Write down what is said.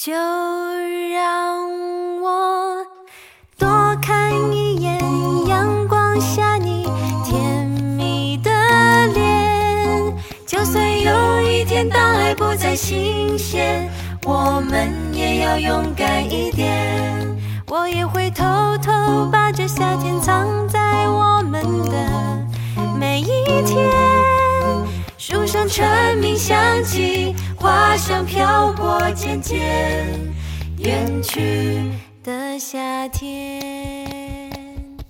就让我多看一眼阳光下你甜蜜的脸，就算有一天当爱不再新鲜，我们也要勇敢一点。我也会偷偷把这夏天藏在我们的每一天，树上蝉鸣响起，花香飘过渐渐远去的夏天。